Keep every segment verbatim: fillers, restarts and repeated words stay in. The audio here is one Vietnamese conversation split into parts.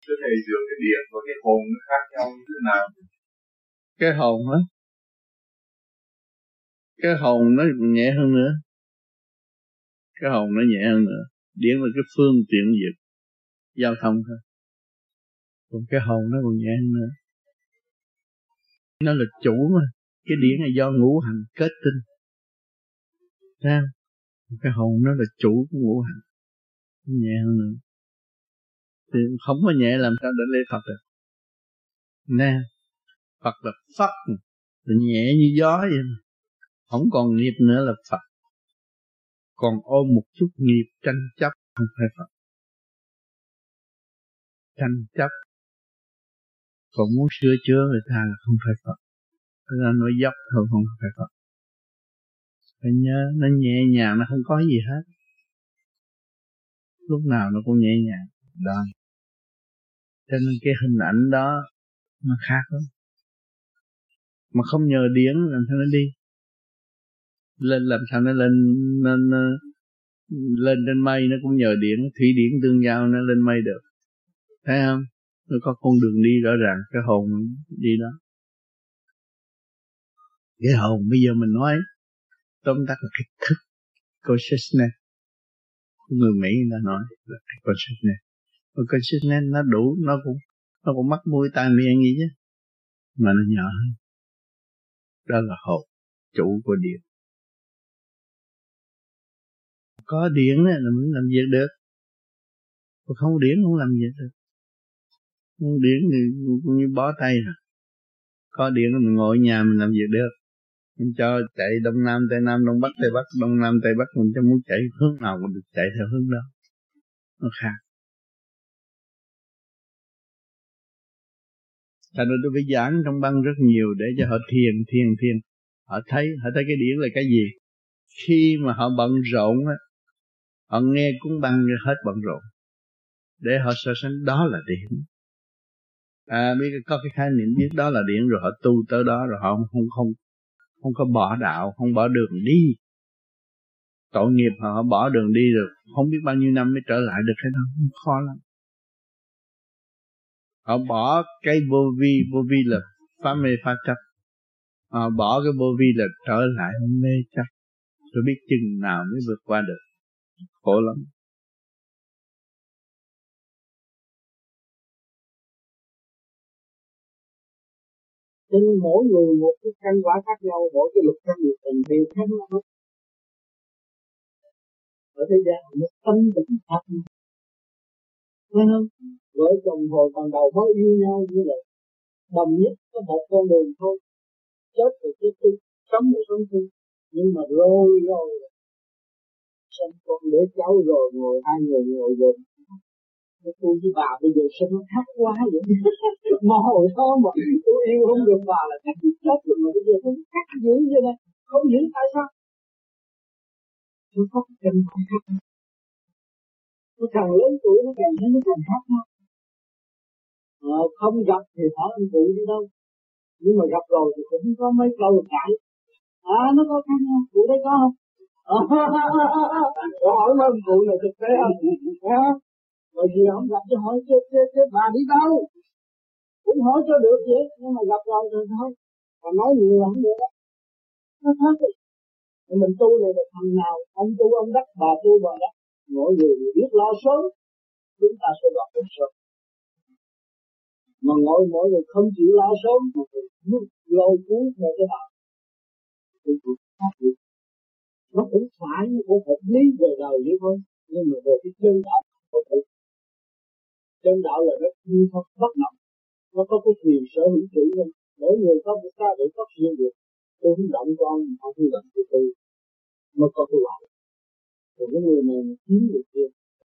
Thưa thầy, giữa cái điện và cái hồn nó khác nhau như thế nào? Cái hồn á, cái hồn nó nhẹ hơn nữa, cái hồn nó nhẹ hơn nữa. Điện là cái phương tiện việc giao thông thôi, còn cái hồn nó còn nhẹ hơn nữa. Nó là chủ mà. Cái điện là do ngũ hành kết tinh, thấy không? Cái hồn nó là chủ của ngũ hành, nhẹ hơn nữa. Thì không có nhẹ làm sao để lễ Phật được. Nè, Phật là Phật, là nhẹ như gió vậy. Không còn nghiệp nữa là Phật. Còn ôm một chút nghiệp tranh chấp không phải Phật. Tranh chấp còn muốn sửa chữa người ta là không phải Phật. Người ta nói dốc thôi không phải Phật. Phải nhớ nó nhẹ nhàng, nó không có gì hết. Lúc nào nó cũng nhẹ nhàng. Đó. Cho nên cái hình ảnh đó nó khác lắm. Mà không nhờ điển làm sao nó đi. Lên làm sao nó lên, nó, nó, lên trên mây nó cũng nhờ điển, thủy điển tương giao nó lên mây được. Thấy không? Nó có con đường đi rõ ràng, cái hồn đi đó. Cái hồn bây giờ mình nói tóm tắt là cái thức, consciousness. Người Mỹ người ta nói là cái consciousness. Cái consciousness nó đủ, nó cũng nó cũng mắt mũi tai miệng gì chứ, mà nó nhỏ hơn. Đó là hồn, chủ của điện. Có điện là mình làm việc được, còn không điện không làm việc được. Không điện thì cũng như bó tay rồi. Có điện là mình ngồi ở nhà mình làm việc được. Mình cho chạy đông nam tây nam, đông bắc tây bắc, đông nam tây bắc, mình cho muốn chạy hướng nào cũng được, chạy theo hướng đó. Nó khác. Thành ra tôi phải giảng trong băng rất nhiều để cho họ thiền, thiền, thiền. Họ thấy, họ thấy cái điển là cái gì. Khi mà họ bận rộn á, họ nghe cuốn băng hết bận rộn. Để họ so sánh đó là điển. À, biết có cái khái niệm biết đó là điển rồi họ tu tới đó rồi họ không không không không có bỏ đạo, không bỏ đường đi. Tội nghiệp họ, họ bỏ đường đi được không biết bao nhiêu năm mới trở lại được cái đó, khó lắm. Họ bỏ cái vô vi, vô vi là phá mê phá chấp. Họ bỏ cái vô vi là trở lại mê chấp. Rồi biết chừng nào mới vượt qua được. Khổ lắm. Cho nên mỗi người một cái căn quả khác nhau, mỗi cái lực căn nghiệp tình đều khác nhau hết. Ở thế gian nó tâm cũng khác nhau. Thấy không? Vợ chồng hồi ban đầu mới yêu nhau như vậy, đồng nhất có một con đường thôi. Chết rồi chết đi, sống rồi sống đi. Nhưng mà rồi rồi sinh con đứa cháu rồi ngồi hai người ngồi rồi. Tôi với bà bây giờ sao nó khác quá vậy? Mà hồi đó mà tôi yêu không được bà là chắc chết rồi, mà bây giờ tôi khác dữ vậy này. Không dữ tại sao? Tôi có cái tình cảm khác. Nó càng lớn tuổi nó càng thấy nó càng khác nhau. Ờ, không gặp thì hỏi anh cụ đi đâu. Nhưng mà gặp rồi thì cũng có mấy câu cãi. À, nó có khác nhau, cụ đấy có không? Tôi hỏi mấy cụ này thực tế không? À, rồi gì không gặp cho hỏi chết chết chết bà đi đâu? Cũng hỏi cho được vậy, nhưng mà gặp rồi rồi thôi. Còn nói nhiều là không được đó. Nó khác rồi. Mình tu này là thằng nào, ông tu ông đắc, bà tu bà đắc. Mỗi người biết lo sớm, chúng ta sẽ gặp được sớm. Mà mỗi mỗi người không chịu lo sớm, mà người lôi cuốn theo cái đạo. Thì cũng khác được. Nó cũng phải, nó cũng hợp lý về đời vậy thôi. Nhưng mà về cái chân đạo, không phải. Chân đạo là nó như không bất động. Nó có cái quyền sở hữu chủ nhân. Mỗi người có một cái để phát triển được. Tôi không động con, không không động của tôi. Nó có cái loại. Còn cái người này mà chiếm được kia.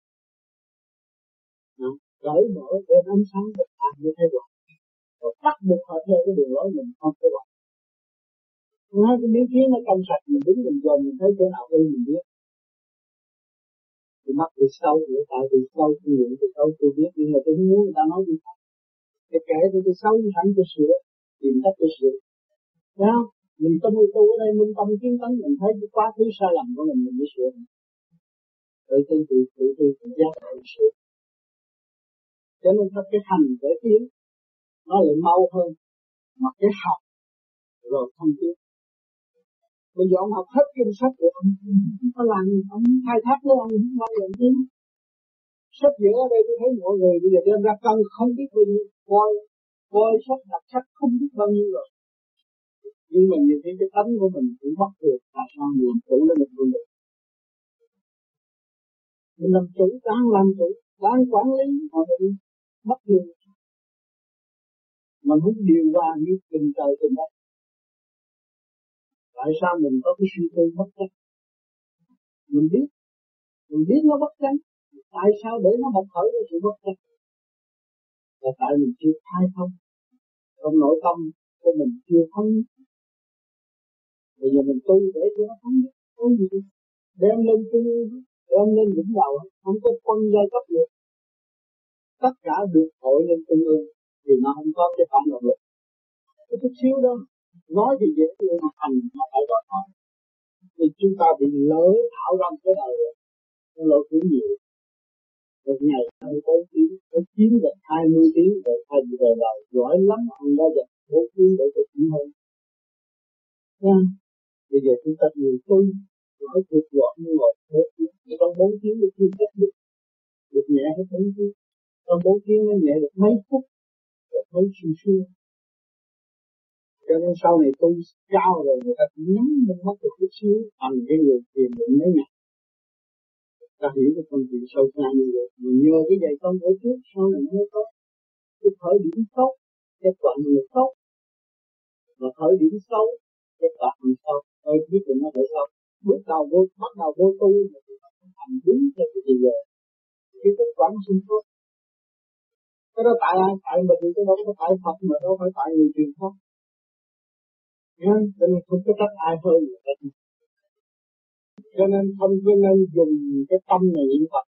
Cởi mở để ánh sáng được ăn như thế rồi. Rồi bắt buộc họ theo cái đường lối mình không có loại. Ngay cái biến kiến nó trong sạch, mình đứng mình dồn mình thấy chỗ nào ưng mình biết. Thì mắt từ sâu, người ta từ sâu, kinh nghiệm từ sâu tôi biết, nhưng mà tôi không muốn người ta nói gì khác. Cái kể tôi từ sâu sẵn tôi sửa, tìm cách tôi sửa. Thấy không? Mình tâm tu ở đây, mình tâm kiến tấn, mình thấy cái quá khứ sai lầm của mình, mình mới sửa. Tự tư tự tự tư tự giác tự sửa. Cho nên ta cái hành để tiến nó lại mau hơn, mà cái học rồi không tiến. Bây giờ ông học hết kinh sách rồi ông không có làm, ông khai thác nữa, ông không bao giờ tiến. Sách vở ở đây tôi thấy mọi người bây giờ đem ra cân không biết bao nhiêu, coi coi sách đọc sách không biết bao nhiêu rồi. Nhưng mà nhiều khi cái tánh của mình cũng mất được, tại sao mình làm chủ lên mình không được? Mình làm chủ, đang làm chủ, đang quản lý mà mình mất đường. Mình không điều hòa như tình trời tình đất. Tại sao mình có cái suy tư bất chấp? Mình biết, mình biết nó bất chấp. Tại sao để nó bộc khởi cái sự bất chấp? Là tại mình chưa khai thông. Trong nội tâm của mình chưa thông. Bây giờ mình tu để cho nó thông. Không gì đâu. Đem lên trung ương, đem lên đỉnh đầu, không có phân giai cấp được. Tất cả được hội lên trung ương thì nó không có cái phản động lực. Cái chút xíu đó, nói thì dễ nhưng mà hành nó phải có thôi. Thì chúng ta bị lỡ thảo ra cái đời rồi, nó lỡ cũng nhiều. Một ngày hai mươi bốn tiếng, nó chiếm được hai mươi tiếng để thay vì đời đời, giỏi lắm ông đã dành bốn tiếng để thực hiện hơn. Nha, bây giờ chúng ta nhiều tu, nói tuyệt vọng như ngồi bốn tiếng, trong bốn tiếng nó chưa kết được, được nhẹ hết bốn tiếng. Trong bốn tiếng nó nhẹ được mấy phút, rồi thấy suy suy. Cho nên sau này tu cao rồi người ta cũng nhắm mình mất được chút xíu, thành cái người thiền định mấy ngày. Ta hiểu cái công chuyện sâu xa như vậy, mình nhờ cái dạy công ở trước, sau này mới có cái khởi điểm tốt, cái quả người tốt, và khởi điểm xấu, cái quả người xấu, tôi quyết định nó phải xấu. Bước đầu vô, bắt đầu vô tu, thì thành đúng theo cái gì vậy, cái kết quả nó sinh tốt. Cái đó tại ai? Tại mình, cái đó không phải Phật, mà đâu phải tại người truyền pháp. Nên, cho nên không có trách ai hơn người ta. Cho nên không có nên dùng cái tâm này niệm Phật.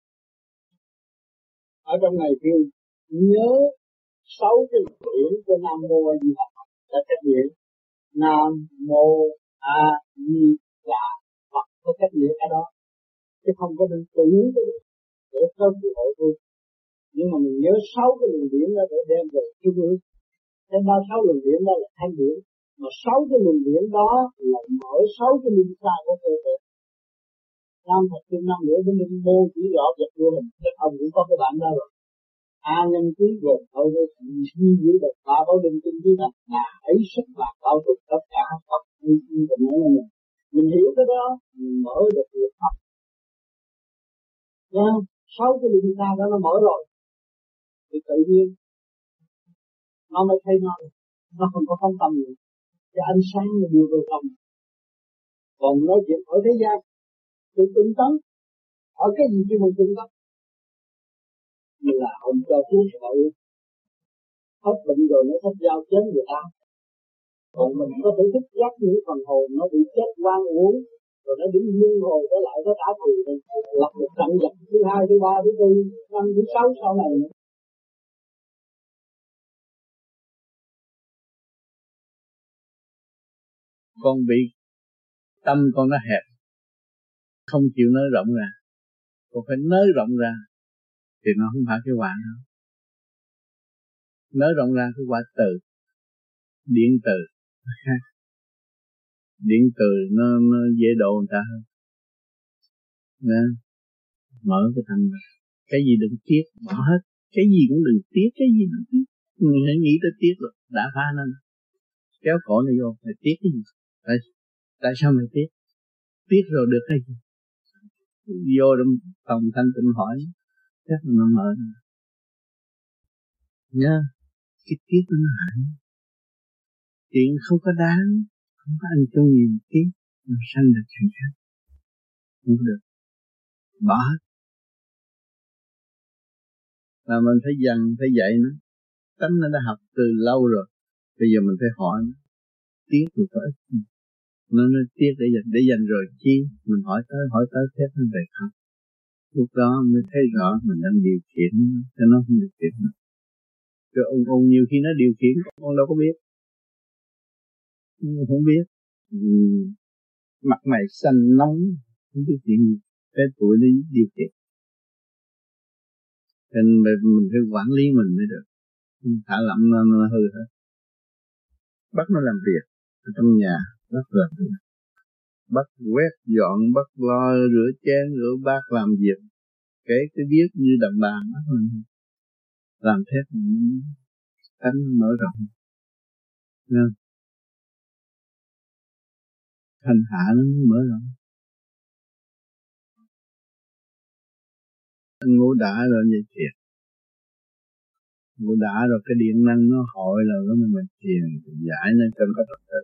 Ở trong này kêu nhớ sáu cái nguyện của Nam Mô A Di Đà Phật là cách nguyện Nam Mô A Di Đà Phật, có cách nguyện ở đó, chứ không có nên tự để sớm sự hội thôi. Nhưng mà mình nhớ sáu cái luồng điển đó để đem về trung ương. Trên ba sáu luồng điển đó là thanh điển, mà sáu cái luồng điển đó là mở sáu cái linh xa của cơ thể. Nam thật kinh năm nữa với linh mô chỉ rõ vật vô hình, các ông cũng có cái bản đó rồi. A nhân quý gồm thôi với duy giữ được ba báo linh kinh chứ là là ấy sức bạc bao trùm tất cả Phật như như mình nói là mình mình hiểu cái đó, mình mở được việc học. Nha, sáu cái linh xa đó nó mở rồi thì tự nhiên nó mới thấy nó nó không có phóng tâm nữa. Cái ánh sáng nó đưa vào tâm. Còn nói chuyện ở thế gian tôi tinh tấn, ở cái gì chứ mình tinh tấn như là ông cho thuốc họ hết bệnh rồi nó thất giao chết người ta. Còn mình có thể thức giác những phần hồn nó bị chết quan uống, rồi nó đứng luân hồi trở lại nó trả thù mình, lập một trận giặc thứ hai, thứ ba, thứ tư, năm, thứ sáu sau này nữa. Con bị tâm con nó hẹp, không chịu nới rộng ra, con phải nới rộng ra thì nó không phải cái quả đâu. Nới rộng ra cái quả từ, điện từ nó khác. Điện từ nó, nó dễ độ người ta hơn. Nè, mở cái thành ra, cái gì đừng tiếc, bỏ hết, cái gì cũng đừng tiếc, cái gì đừng tiếc. Mình hãy nghĩ tới tiếc rồi, đã phá nên kéo cổ này vô, phải tiếc cái gì? Tại, tại sao mình tiếc? Tiếc rồi được cái gì? Vô trong phòng thanh tịnh hỏi, chắc là nó mở rồi. Nhớ, cái tiếc nó hại. Chuyện không có đáng, không có ăn chung gì tiếc, nó sanh được chuyện khác. Không được. Bỏ hết. Là mình phải dần, phải dạy nó. Tánh nó đã học từ lâu rồi. Bây giờ mình phải hỏi nó. Tiếc rồi có ích gì? Nó nói tiếc để dành, để dành rồi chi? Mình hỏi tới, hỏi tới phép nó về không? Lúc đó mới thấy rõ mình đang điều khiển cho nó không điều khiển nữa. Rồi ông, ông nhiều khi nó điều khiển, con đâu có biết. Không biết. Ừ. Mặt mày xanh nóng, không biết chuyện gì. Cái tuổi nó điều khiển. Nên mình phải quản lý mình mới được. Thả lỏng nó, nó hư hết. Bắt nó làm việc ở trong nhà, bắt làm việc. Bắt quét dọn, bắt lo rửa chén, rửa bát, làm việc. Kể cái biết như đàn bà bắt mình làm thế mình cánh mở rộng. Nên thanh hạ nó mở rộng. Ngủ đã rồi vậy thiệt. Ngủ đã rồi cái điện năng nó hội là nó mình thiền giải nên cần có trật tự.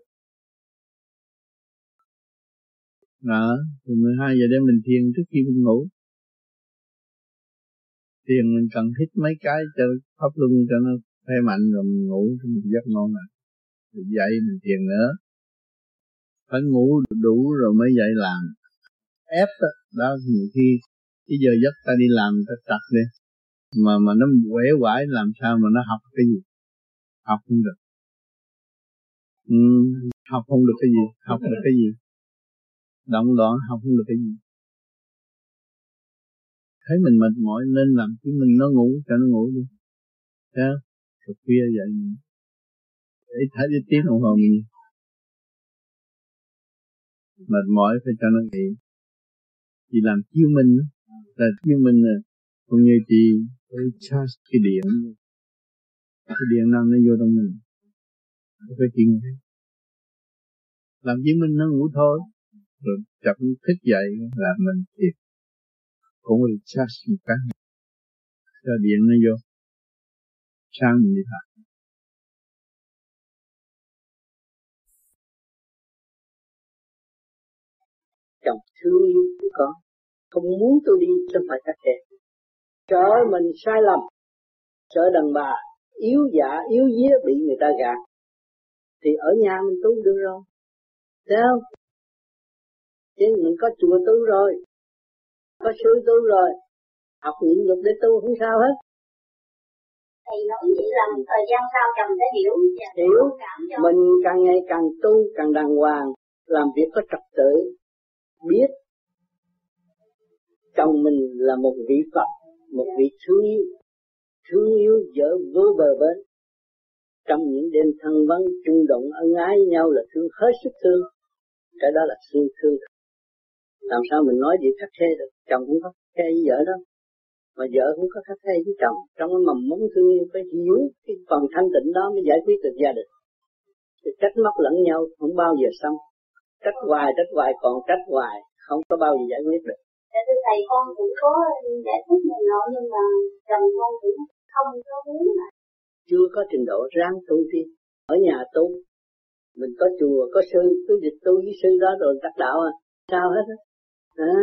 Đó, từ mười hai giờ đêm mình thiền trước khi mình ngủ. Thiền mình cần hít mấy cái cho pháp luân cho nó khỏe mạnh rồi mình ngủ thì mình giấc ngon rồi. Rồi dậy mình thiền nữa. Phải ngủ đủ rồi mới dậy làm. Ép đó, đó nhiều khi cái giờ giấc ta đi làm ta trật đi. Mà mà nó quể quải làm sao mà nó học cái gì? Học không được. Ừ, học không được cái gì? Học được cái gì? Động loạn học không được cái gì? Thấy mình mệt mỏi nên làm chứ mình nó ngủ cho nó ngủ đi. Thấy không? Rồi khuya dậy để thấy đi tiếng đồng hồ mình mệt mỏi phải cho nó nghỉ. Chị làm chiếu minh là chiếu minh là cũng như chị phải charge cái điện, cái điện năng nó vô trong mình, phải chuyện làm chiếu minh nó ngủ thôi, rồi chậm thức dậy là mình thiệt cũng phải charge một cái cho điện nó vô sáng mình đi học. Chồng thương yêu của con, không muốn tôi đi cho phải các em. Sợ mình sai lầm, sợ đàn bà yếu dạ yếu día bị người ta gạt, thì ở nhà mình tu được rồi, thấy không? Chứ mình có chùa tu rồi, có sư tu rồi, học nhịn nhục để tu không sao hết. Thầy nói vậy là một thời gian sau chồng sẽ hiểu, hiểu mình càng ngày càng tu càng đàng hoàng, làm việc có trật tự, biết chồng mình là một vị Phật, một vị thương yêu, thương yêu vợ vô bờ bến. Trong những đêm thân vấn chung động ân ái với nhau là thương, hết sức thương. Cái đó là thương thương. Làm sao mình nói gì khắc khe được? Chồng cũng có khắc khe với vợ đó, mà vợ cũng có khắc khe với chồng. Trong cái mầm mống thương yêu phải hiểu cái phần thanh tịnh đó mới giải quyết được gia đình. Thì trách móc lẫn nhau không bao giờ xong. Trách hoài, trách hoài còn trách hoài, không có bao giờ giải quyết được. Dạ thưa thầy, con cũng có giải thích này nọ nhưng mà chồng con cũng không có muốn mà. Chưa có trình độ ráng tu đi, ở nhà tu, mình có chùa, có sư, cứ dịch tu với sư đó rồi đắc đạo à, sao hết á. À.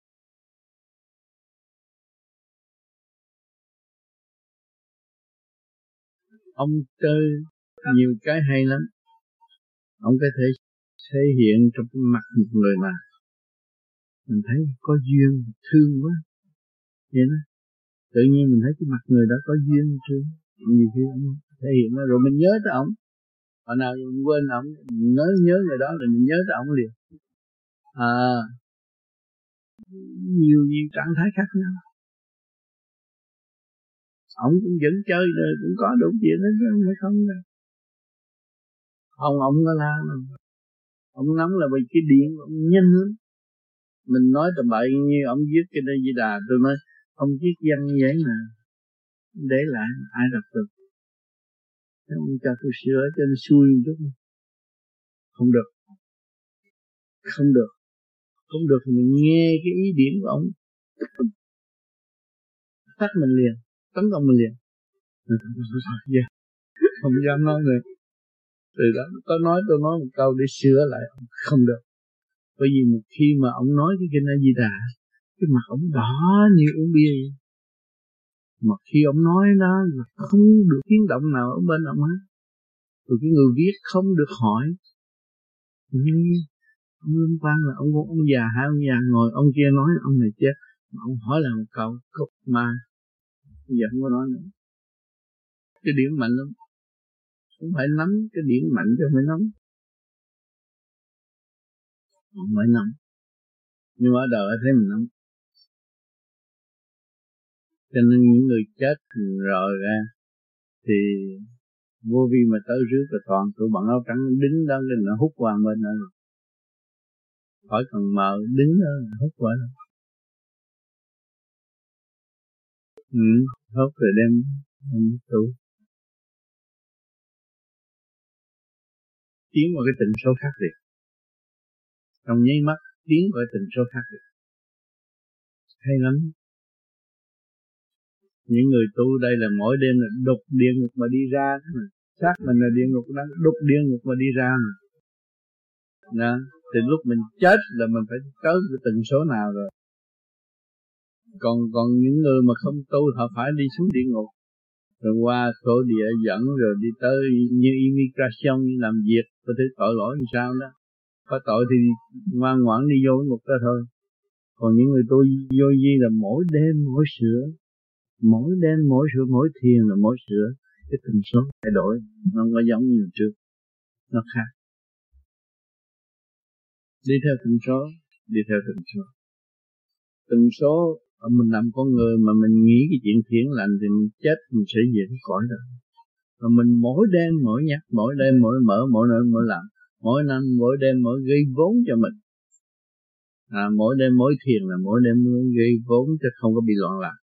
Ông chơi nhiều cái hay lắm, ông có thể thể hiện trong cái mặt một người mà mình thấy có duyên, thương quá, vậy đó. Tự nhiên mình thấy cái mặt người đó có duyên thương, nhiều khi ông thể hiện nó rồi mình nhớ tới ông. Hồi nào mình quên ông, mình nhớ nhớ người đó là mình nhớ tới ông liền. À, nhiều nhiều trạng thái khác nhau. Ông cũng vẫn chơi rồi, cũng có đủ chuyện đó chứ không phải không đâu. Ông ông có la mà. Ông nóng là vì cái điện ông nhanh lắm. Mình nói tầm bậy như ông viết cái đây Di Đà, tôi nói ông viết văn như vậy mà để lại ai đọc được. Thế ông cho tôi sửa cho nó xuôi một chút. Không được. Không được. Không được thì mình nghe cái ý điểm của ông, tắt mình liền, tấn công mình liền. Không dám nói nữa. Từ đó tôi nói tôi nói một câu để sửa lại, không được. Bởi vì một khi mà ông nói cái kinh A Di Đà, cái mặt ông đỏ như uống bia vậy. Mà khi ông nói đó là không được tiếng động nào ở bên ông hết. Rồi cái người viết không được hỏi. Ông Lâm Quang là ông ông già hai ông già ngồi, ông kia nói ông này chết. Mà ông hỏi là một câu cục ma. Bây giờ không có nói nữa. Cái điểm mạnh lắm. Không phải nắm cái điểm mạnh chứ không phải nắm. Không phải nắm. Nhưng mà ở đời thấy mình nắm. Cho nên những người chết rồi ra thì vô vi mà tới rước là toàn tụi bọn áo trắng đứng đó lên nó hút qua bên đó rồi. Khỏi cần mờ đứng đó hút qua đó. Ừ, hút rồi đem, đem tu. Tiến vào cái tần số khác biệt. Trong nháy mắt tiến vào cái tần số khác biệt. Hay lắm. Những người tu đây là mỗi đêm là đục địa ngục mà đi ra. Xác mình là địa ngục đó, đục địa ngục mà đi ra mà. Đó. Thì lúc mình chết là mình phải tới cái tần số nào rồi. Còn còn những người mà không tu họ phải đi xuống địa ngục. Rồi qua số địa dẫn rồi đi tới như immigration làm việc. Có thể tội lỗi làm sao đó. Có tội thì ngoan ngoãn đi vô ngục đó thôi. Còn những người tu vô vi là mỗi đêm mỗi sửa. Mỗi đêm mỗi sửa, mỗi thiền là mỗi sửa. Cái tần số thay đổi. Nó không có giống như trước. Nó khác. Đi theo tần số. Đi theo tần số. Tần số mình làm con người mà mình nghĩ cái chuyện thiện lành thì mình chết mình sẽ về cái cõi đó. Và mình mỗi đêm mỗi nhắc, mỗi đêm mỗi mở, mỗi nơi mỗi làm, mỗi năm mỗi đêm mỗi gây vốn cho mình. À, mỗi đêm mỗi thiền là mỗi đêm gây vốn chứ không có bị loạn lạc.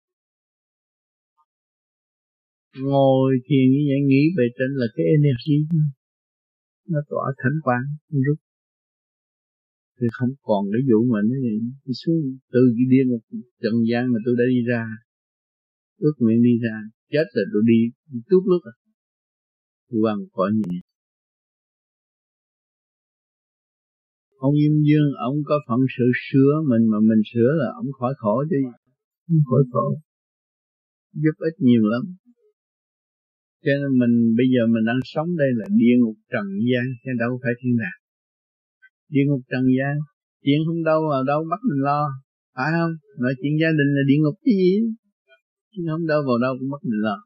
Ngồi thiền như vậy nghĩ về trên là cái energy nó tỏa thánh quang nó rút thì không còn cái vụ mà nó đi xuống từ cái địa ngục trần gian mà tôi đã đi ra, ước nguyện đi ra, chết rồi tôi đi tuốt lúc rồi, tôi bằng cõi nhẹ. Ông Diêm Dương ông có phận sự sửa mình mà mình sửa là ông khỏi khổ chứ, không khỏi khổ, giúp ích nhiều lắm. Cho nên mình bây giờ mình đang sống đây là địa ngục trần gian chứ đâu phải thiên đàng. Địa ngục trần gian, chuyện không đâu vào đâu bắt mình lo, phải không? Nói chuyện gia đình là địa ngục chứ gì, chứ không đâu vào đâu cũng bắt mình lo.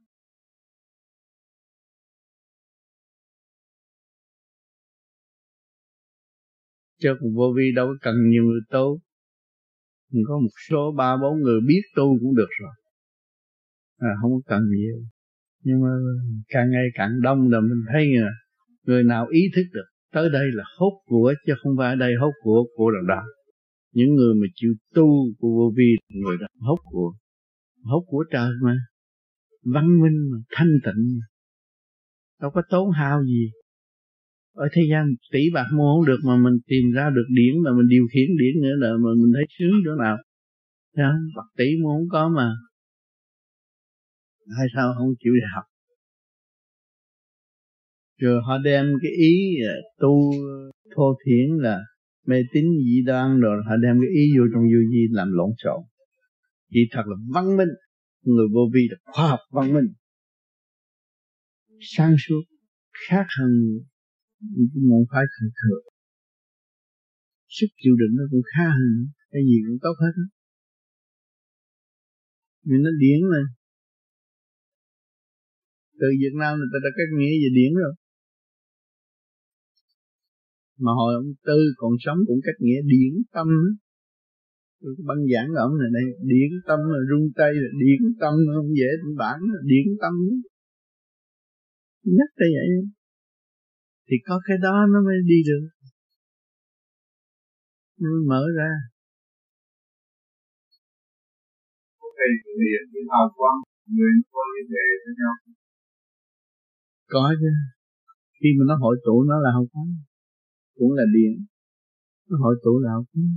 Chứ còn vô vi đâu có cần nhiều người tu, mình có một số ba bốn người biết tu cũng được rồi, à, không có cần nhiều. Nhưng mà càng ngày càng đông rồi mình thấy người, người nào ý thức được tới đây là hốt của chứ không phải ở đây hốt của của đằng đó. Những người mà chịu tu của vô vi người đó hốt của, hốt của trời mà, văn minh mà, thanh tịnh mà, đâu có tốn hao gì. Ở thế gian tỷ bạc mua không được mà mình tìm ra được điển mà mình điều khiển điển nữa là mà mình thấy sướng chỗ nào. Đó, bạc tỷ mua không có mà. Hay sao không chịu đi học? Rồi họ đem cái ý tu thô thiển là mê tín dị đoan rồi họ đem cái ý vô trong vô vi làm lộn xộn. Chỉ thật là văn minh, người vô vi là khoa học văn minh, sáng suốt, khác hơn những môn phái thường thường. Sức chịu đựng nó cũng khá hơn, cái gì cũng tốt hết. Nhưng nó điển mà. Từ Việt Nam người ta đã cách nghĩa về điển rồi. Mà hồi ông Tư còn sống cũng cách nghĩa điển tâm. Tôi băng giảng của ông này đây, điển tâm là rung tay, là điển tâm không dễ bản, điển tâm. Nhắc tới vậy. Thì có cái đó nó mới đi được. Nó mới mở ra. Thầy thì cái hào quang người có liên hệ với nhau. Có chứ. Khi mà nó hội tụ nó là hào quang, cũng là điện. Nó hội tụ là hào quang.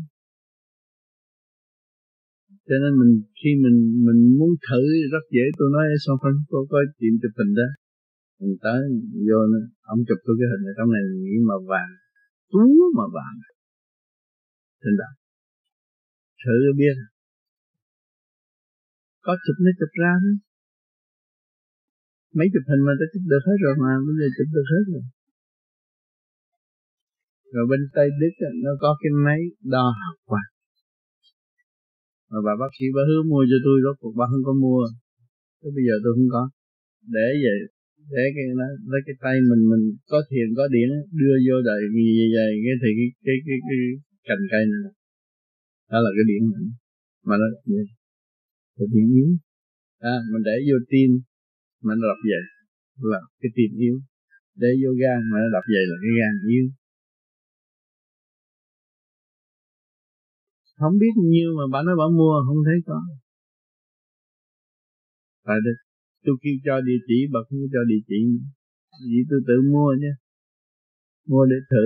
Cho nên mình khi mình mình muốn thử rất dễ. Tôi nói ở San Francisco có chuyện chụp hình đó, mình tới vô nữa, ông chụp tôi cái hình ở trong này nghĩ màu vàng, túa màu vàng, trên đó thử biết có chụp nó chụp ra đó. Mấy chụp hình mà ta chụp được hết rồi mà, bây giờ chụp được hết rồi. Rồi bên Tây Đức nó có cái máy đo hào quang, mà bà bác sĩ bà hứa mua cho tôi, rốt cuộc bà không có mua, tới bây giờ tôi không có. Để vậy, để cái nó lấy cái tay mình mình có thiền có điển đưa vô đời gì vậy cái thì cái cái cái, cái cành cây này đó là cái điển mà nó là điển yếu. À, mình để vô tim mà nó đập vậy là cái tim yếu, để vô gan mà nó đập vậy là cái gan yếu. Không biết nhiêu mà bà nói bà mua không thấy có. Tại đây tôi kêu cho địa chỉ, bà không cho địa chỉ nữa. Vì tôi tự mua chứ, mua để thử.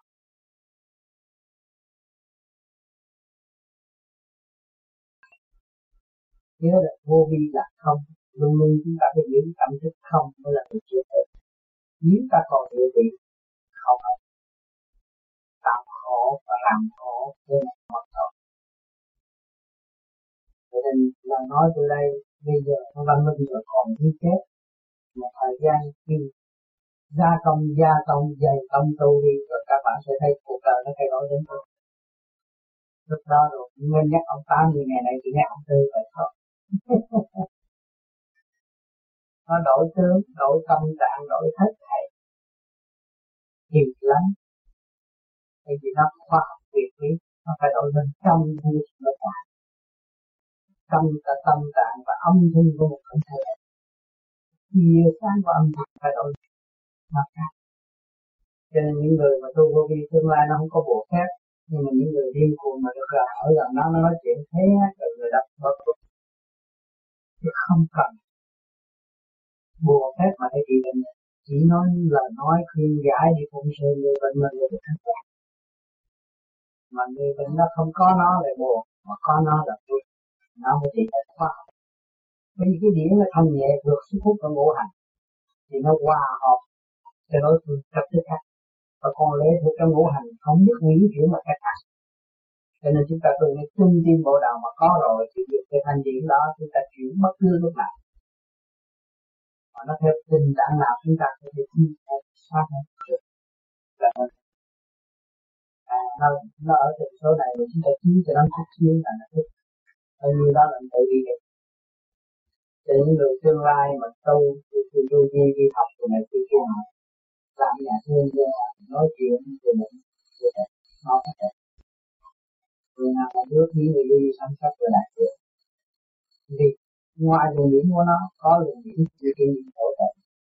Nhớ là vô vi là không, luôn luôn chúng ta phải giữ tâm thức không mới là sự chữa được. Nếu ta còn địa vị không phải tạo khổ và làm khổ nên là mất rồi. Cho nên lời nói từ đây bây giờ nó văn minh rồi còn như chết. Một thời gian khi gia công gia công dày công tu đi rồi các bạn sẽ thấy cuộc đời nó thay đổi đến thôi. Lúc đó rồi nguyên nhắc ông tám như ngày này chỉ nhắc ông tư vậy thôi. Nó đổi tướng, đổi tâm trạng, đổi hết thảy nhiều lắm. Bởi vì nó khoa học việc lý, nó phải đổi bên trong như nội tạng, trong cả tâm trạng và âm thanh của một thân thể. Chia sáng của âm thanh phải đổi mặt khác. Cho nên những người mà tu vô vi tương lai nó không có bộ khác, nhưng mà những người điên cuồng mà được ra ở gần đó nó nói chuyện thế rồi người đọc bớt bớt, chứ không cần bộ khác mà để trị bệnh, chỉ nói lời nói khuyên giải thì cũng sẽ người bệnh mà người bệnh hết. Mà người bệnh nó không có nó là buồn, mà có nó là vui, nó mới trị hết khoa học. Bởi vì cái điển nó thanh nhẹ vượt sức hút của ngũ hành thì nó hòa hợp cho đối phương cấp thức khác. Và còn lễ thuộc trong ngũ hành không nhất nguyên chuyển mà cách khác. Cho nên chúng ta từ cái trung tim bộ đạo mà có rồi thì việc cái thanh điển đó chúng ta chuyển bất cứ lúc nào. Mà nó theo tình trạng nào chúng ta có thể chia sẻ sát hơn được. Là à, nó, nó ở trên số này thì chúng ta chia cho nó phát triển là nó thích. Bởi vì đó là tự đi được. Để những người tương lai mà tu thì tu vi đi học từ này từ kia nào làm nhà thương nói chuyện từ mình từ mình nói hết rồi. Người nào mà bước những người đi sẵn sắp rồi đạt được. Vì ngoài luồng điển của nó có luồng điển chịu kinh nghiệm hỗ trợ.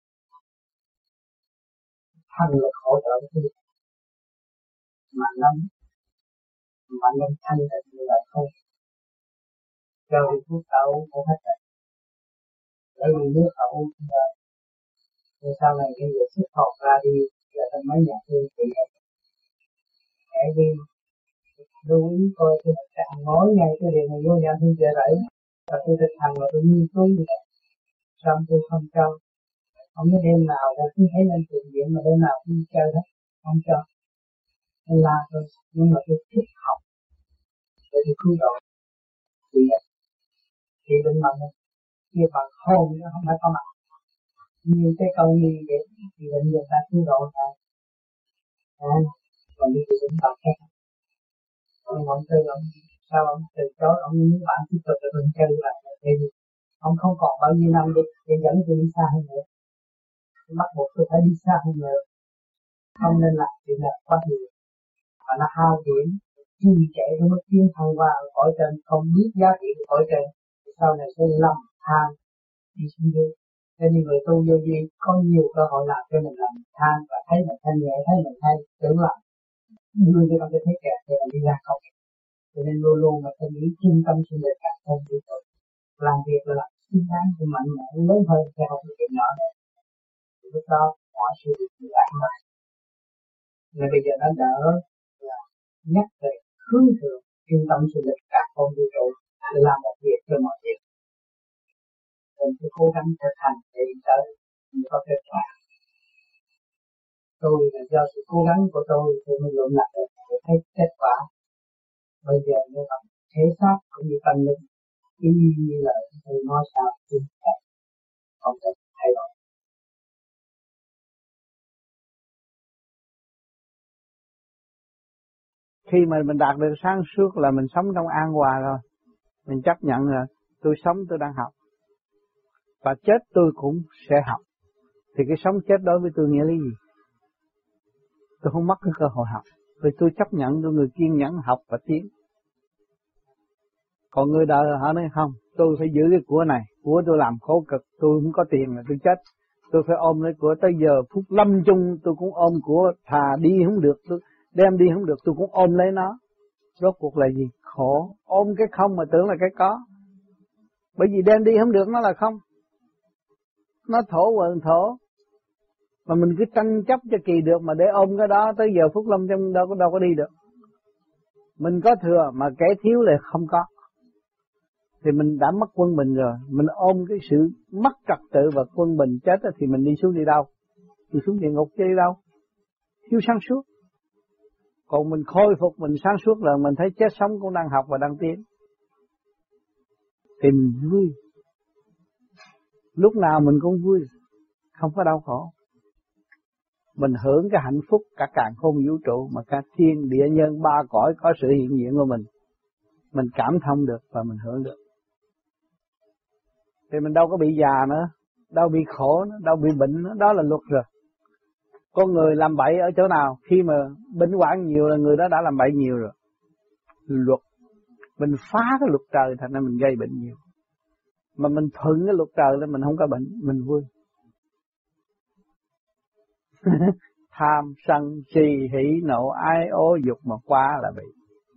Thành lực hỗ trợ cái gì? Mà năm mà năm thanh tịnh như vậy thôi. Cho vì thuốc tẩu cũng hết rồi. Bởi vì nước ẩu cũng rồi. Rồi sau này cái việc xuất học ra đi là trong mấy nhà thương thì để đi lưu ý coi cái thực trạng mỗi ngày cái điều này vô nhà thương chờ đẩy và tôi thực hành và tôi nghiên cứu như vậy. Xong tôi không cho. Không có đêm nào đã cứ thấy lên chuyện viện mà đêm nào cũng chơi hết. Không cho. Nên là tôi, nhưng mà tôi thích học để tôi cứu độ. Thì vậy. Thì bên mặt này, kia bằng hồn nó không phải có mặt. Nhiều cái câu như vậy thì định người ta cứu độ ta. À, còn đi thì cũng tập khác. Ông ông tư ông sao ông từ chối ông muốn bạn tiếp tục được mình chơi lại thì ông không còn bao nhiêu năm được để dẫn tôi đi xa hơn nữa. Bắt buộc tôi phải đi xa hơn nữa. Không nên làm chuyện là quá nhiều. Và nó hao điểm, chi chạy nó mất tiến thăng qua cõi trên, không biết giá trị của cõi trên. Thì sau này sẽ lầm than đi xuống dưới. Cho nên người tu vô vi có nhiều cơ hội làm cho mình làm than và thấy mình thanh nhẹ, thấy mình hay, tưởng là đưa cho trong cái thế kẹt để mình đi ra không. Cho nên luôn luôn mà phải nghĩ trung tâm sự việc cả không đi thôi. Làm việc là làm xứng đáng cho mạnh mẽ lớn hơn theo học cái chuyện nhỏ này. Lúc đó mọi sự việc bị lãng mạn. Nên bây giờ nó đỡ là nhắc về hướng thượng trung tâm sự việc cả không đi trụ để làm một việc cho mọi việc. Nên tôi cố gắng thực hành để tới mới có kết quả. Tôi là do sự cố gắng của tôi tôi mới luận lạc được để thấy kết quả. Bây giờ như vậy thể xác cũng như tâm linh y như là tôi nói sao tôi phải không thể thay đổi. Khi mà mình đạt được sáng suốt là mình sống trong an hòa rồi. Mình chấp nhận là tôi sống tôi đang học. Và chết tôi cũng sẽ học. Thì cái sống chết đối với tôi nghĩa lý gì? Tôi không mất cái cơ hội học. Vì tôi chấp nhận tôi người kiên nhẫn học và tiến. Còn người đời họ nói không, tôi phải giữ cái của này, của tôi làm khổ cực, tôi không có tiền là tôi chết, tôi phải ôm lấy của, tới giờ phút lâm chung tôi cũng ôm của, thà đi không được, tôi đem đi không được tôi cũng ôm lấy nó. Rốt cuộc là gì? Khổ. Ôm cái không mà tưởng là cái có, bởi vì đem đi không được nó là không, nó thổ quần thổ, mà mình cứ tranh chấp cho kỳ được mà để ôm cái đó tới giờ phút lâm chung đâu có đâu có đi được. Mình có thừa mà kẻ thiếu là không có, thì mình đã mất quân bình rồi. Mình ôm cái sự mất trật tự và quân bình chết thì mình đi xuống đi đâu? Đi xuống địa ngục chứ đi đâu? Thiếu sáng suốt. Còn mình khôi phục, mình sáng suốt là mình thấy chết sống cũng đang học và đang tiến, thì mình vui. Lúc nào mình cũng vui, không có đau khổ. Mình hưởng cái hạnh phúc cả càn khôn vũ trụ, mà cả thiên địa nhân ba cõi có sự hiện diện của mình, mình cảm thông được và mình hưởng được. Thì mình đâu có bị già nữa, đâu bị khổ nữa, đâu bị bệnh nữa, đó là luật rồi. Con người làm bậy ở chỗ nào? Khi mà bệnh hoạn nhiều là người đó đã làm bậy nhiều rồi. Luật, mình phá cái luật trời thành ra mình gây bệnh nhiều. Mà mình thuận cái luật trời là mình không có bệnh, mình vui. Tham, sân, si, hỉ, nộ, ái, ố, dục mà qua là bị.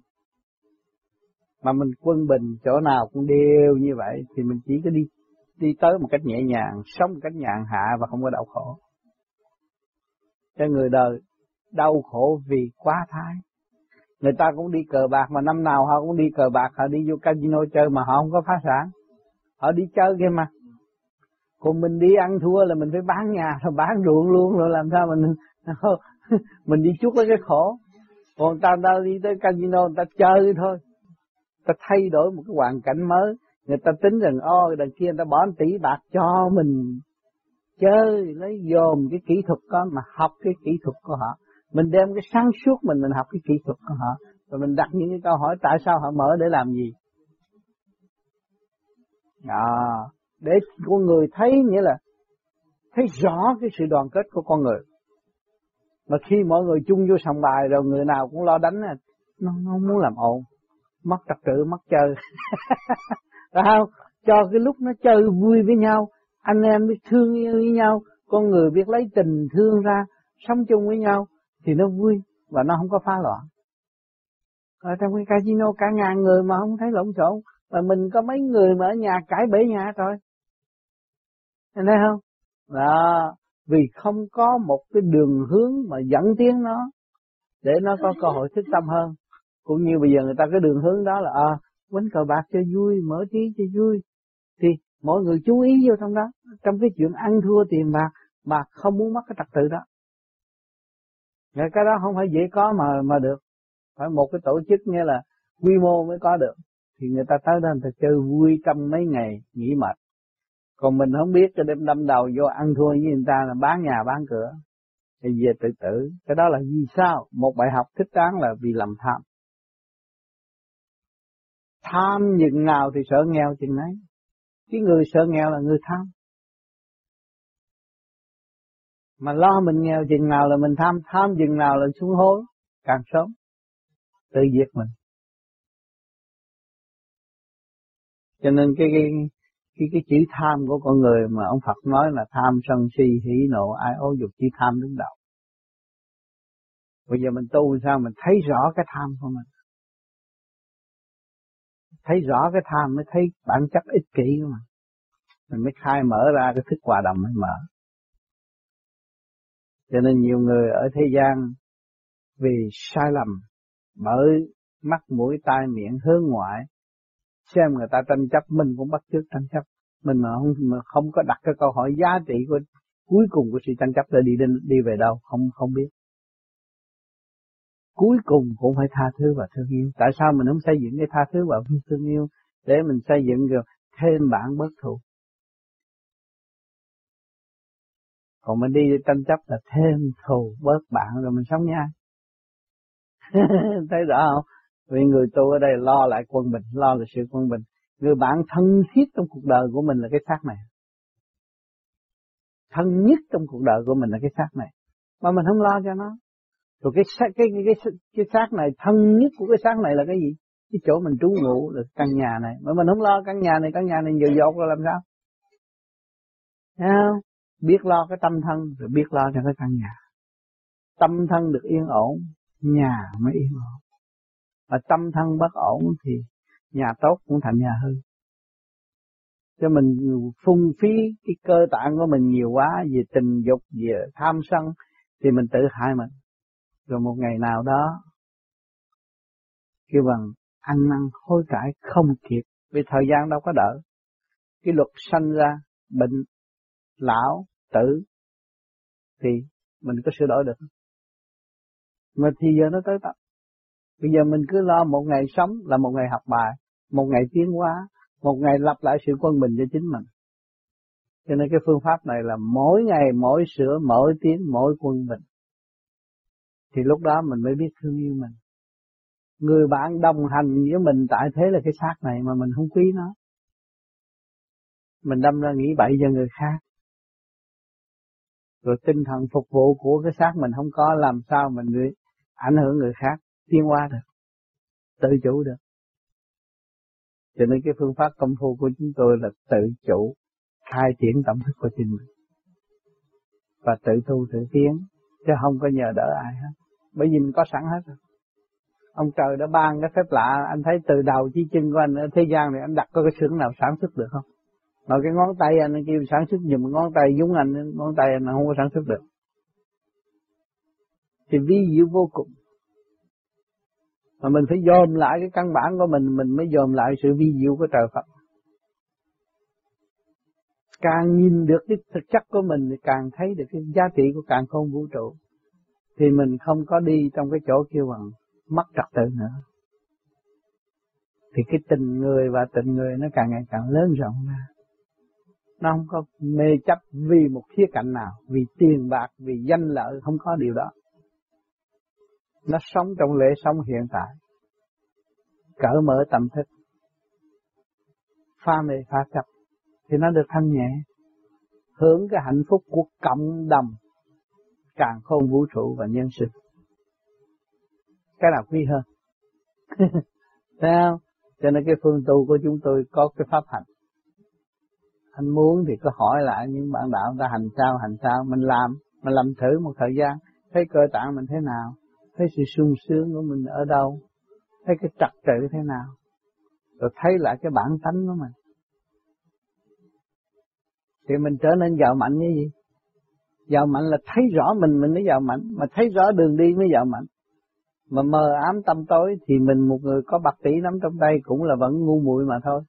Mà mình quân bình chỗ nào cũng đều như vậy, thì mình chỉ có đi đi tới một cách nhẹ nhàng, sống một cách nhàn hạ và không có đau khổ. Cho người đời đau khổ vì quá thái. Người ta cũng đi cờ bạc mà năm nào họ cũng đi cờ bạc, họ đi vô casino chơi mà họ không có phá sản. Họ đi chơi kia mà. Còn mình đi ăn thua là mình phải bán nhà, rồi bán ruộng luôn, rồi làm sao mình mình đi chuốc lấy cái khổ. Còn ta, ta đi tới casino người ta chơi thôi, ta thay đổi một cái hoàn cảnh mới. Người ta tính rằng ô đằng kia người ta bỏ một tỷ bạc cho mình chơi, lấy dồn cái kỹ thuật đó mà học cái kỹ thuật của họ. Mình đem cái sáng suốt mình mình học cái kỹ thuật của họ, rồi mình đặt những cái câu hỏi tại sao họ mở để làm gì. À, để con người thấy, nghĩa là thấy rõ cái sự đoàn kết của con người. Mà khi mọi người chung vô sòng bài rồi người nào cũng lo đánh, nó không muốn làm ồn, mất trật tự, mất chơi. Phải không? Cho cái lúc nó chơi vui với nhau, anh em biết thương yêu với nhau, con người biết lấy tình thương ra, sống chung với nhau, thì nó vui và nó không có phá loạn. Ở trong cái casino cả ngàn người mà không thấy lộn xộn, mà mình có mấy người mà ở nhà cãi bể nhà rồi. Anh thấy không? Đó, vì không có một cái đường hướng mà dẫn tiến nó, để nó có cơ hội thức tâm hơn. Cũng như bây giờ người ta cái đường hướng đó là à, quánh cờ bạc cho vui, mở trí cho vui, thì mọi người chú ý vô trong đó, trong cái chuyện ăn thua tiền bạc mà không muốn mất cái trật tự đó. Cái đó không phải dễ có mà mà được, phải một cái tổ chức nghe là quy mô mới có được, thì người ta tới đó người ta chơi vui trong mấy ngày nghỉ mệt. Còn mình không biết cho đêm đâm đầu vô ăn thua với người ta là bán nhà bán cửa, thì về tự tử. Cái đó là vì sao? Một bài học thích đáng là vì làm tham. Tham chừng nào thì sợ nghèo chừng nấy. Cái người sợ nghèo là người tham. Mà lo mình nghèo chừng nào là mình tham, tham chừng nào là xuống hố càng sớm, tự diệt mình. Cho nên cái cái cái cái chữ tham của con người mà ông Phật nói là tham sân si hỉ nộ ái ố dục, chữ tham đứng đầu. Bây giờ mình tu sao mình thấy rõ cái tham của mình, thấy rõ cái tham mới thấy bản chất ích kỷ của mình, mình mới khai mở ra cái thức hòa đồng mới mở. Cho nên nhiều người ở thế gian vì sai lầm, bởi mắt mũi tai miệng hướng ngoại, xem người ta tranh chấp mình cũng bắt chước tranh chấp, mình mà không mà không có đặt cái câu hỏi giá trị của cuối cùng của sự tranh chấp để đi đi, đi về đâu không không biết. Cuối cùng cũng phải tha thứ và thương yêu. Tại sao mình không xây dựng cái tha thứ và thương yêu để mình xây dựng rồi thêm bạn bớt thù? Còn mình đi tranh chấp là thêm thù bớt bạn rồi mình sống nha. Thấy rõ không? Vì người tu ở đây lo lại quân bình, lo là sự quân bình. Người bạn thân thiết trong cuộc đời của mình là cái xác này. Thân nhất trong cuộc đời của mình là cái xác này. Mà mình không lo cho nó. Rồi cái xác cái cái cái, cái xác này, thân nhất của cái xác này là cái gì? Cái chỗ mình trú ngụ là căn nhà này, mà mình không lo căn nhà này, căn nhà này nhiều dột rồi làm sao? Thấy không? Biết lo cái tâm thân rồi biết lo cho cái căn nhà. Tâm thân được yên ổn, nhà mới yên ổn. Mà tâm thân bất ổn thì nhà tốt cũng thành nhà hư. Cho mình phung phí cái cơ tạng của mình nhiều quá về tình dục, về tham sân thì mình tự hại mình. Rồi một ngày nào đó kêu bằng ăn năn hối cải không kịp, vì thời gian đâu có đợi. Cái luật sanh ra bệnh, lão, tử thì mình có sửa đổi được. Mà thì giờ nó tới tập. Bây giờ mình cứ lo một ngày sống là một ngày học bài, một ngày tiến hóa, một ngày lặp lại sự quân bình cho chính mình. Cho nên cái phương pháp này là mỗi ngày mỗi sửa, mỗi tiến, mỗi quân bình. Thì lúc đó mình mới biết thương yêu mình. Người bạn đồng hành với mình tại thế là cái xác này mà mình không quý nó. Mình đâm ra nghĩ bậy cho người khác. Rồi tinh thần phục vụ của cái xác mình không có, làm sao mình người ảnh hưởng người khác tiến hóa được, tự chủ được. Cho nên cái phương pháp công phu của chúng tôi là tự chủ, khai triển tâm thức của chính mình và tự tu tự tiến, chứ không có nhờ đỡ ai hết. Bởi vì mình có sẵn hết rồi. Ông trời đã ban cái phép lạ, anh thấy từ đầu chí chân của anh ở thế gian này, anh đặt có cái xưởng nào sản xuất được không? Mà cái ngón tay anh kêu sản xuất giùm ngón tay giống anh, ngón tay anh không có sản xuất được. Thì vi diệu vô cùng. Mà mình phải dòm lại cái căn bản của mình, mình mới dòm lại sự vi diệu của trời Phật. Càng nhìn được cái thực chất của mình thì càng thấy được cái giá trị của càn khôn vũ trụ. Thì mình không có đi trong cái chỗ kêu bằng mất trật tự nữa. Thì cái tình người và tình người nó càng ngày càng lớn rộng ra. Nó không có mê chấp vì một khía cạnh nào, vì tiền bạc, vì danh lợi, không có điều đó. Nó sống trong lễ sống hiện tại, cởi mở tâm thức, pha mê pha chấp, thì nó được thanh nhẹ, hưởng cái hạnh phúc của cộng đồng, càn khôn vũ trụ và nhân sinh. Cái nào quý hơn? Thấy không? Cho nên cái phương tu của chúng tôi có cái pháp hành. Anh muốn thì có hỏi lại những bạn đạo ta hành sao, hành sao, mình làm, mình làm thử một thời gian, thấy cơ tạng mình thế nào, thấy sự sung sướng của mình ở đâu, thấy cái trật tự thế nào, rồi thấy lại cái bản tánh của mình. Thì mình trở nên giàu mạnh như gì? Giàu mạnh là thấy rõ mình, mình mới giàu mạnh, mà thấy rõ đường đi mới giàu mạnh. Mà mờ ám tâm tối thì mình một người có bạc tỷ nắm trong tay cũng là vẫn ngu muội mà thôi.